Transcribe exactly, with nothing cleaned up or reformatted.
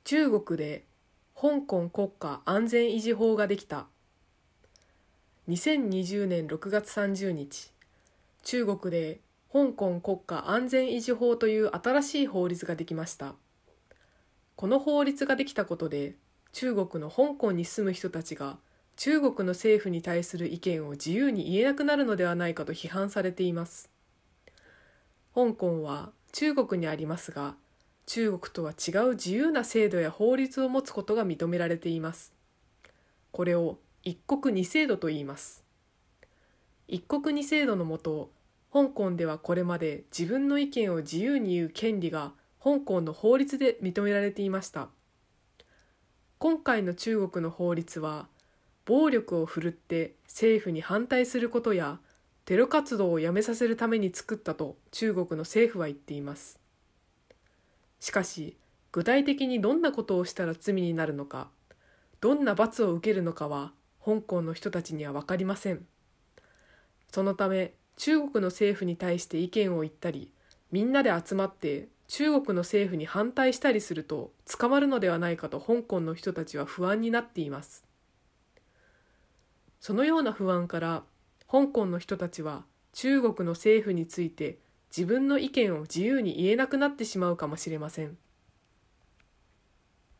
中国で香港国家安全維持法ができた。にせんにじゅうねんろくがつさんじゅうにち、中国で香港国家安全維持法という新しい法律ができました。この法律ができたことで、中国の香港に住む人たちが中国の政府に対する意見を自由に言えなくなるのではないかと批判されています。香港は中国にありますが、中国とは違う自由な制度や法律を持つことが認められています。これを一国二制度と言います。一国二制度のもと、香港ではこれまで自分の意見を自由に言う権利が香港の法律で認められていました。今回の中国の法律は、暴力を振るって政府に反対することやテロ活動をやめさせるために作ったと中国の政府は言っています。しかし、具体的にどんなことをしたら罪になるのか、どんな罰を受けるのかは香港の人たちには分かりません。そのため、中国の政府に対して意見を言ったり、みんなで集まって中国の政府に反対したりすると捕まるのではないかと香港の人たちは不安になっています。そのような不安から、香港の人たちは中国の政府について自分の意見を自由に言えなくなってしまうかもしれません。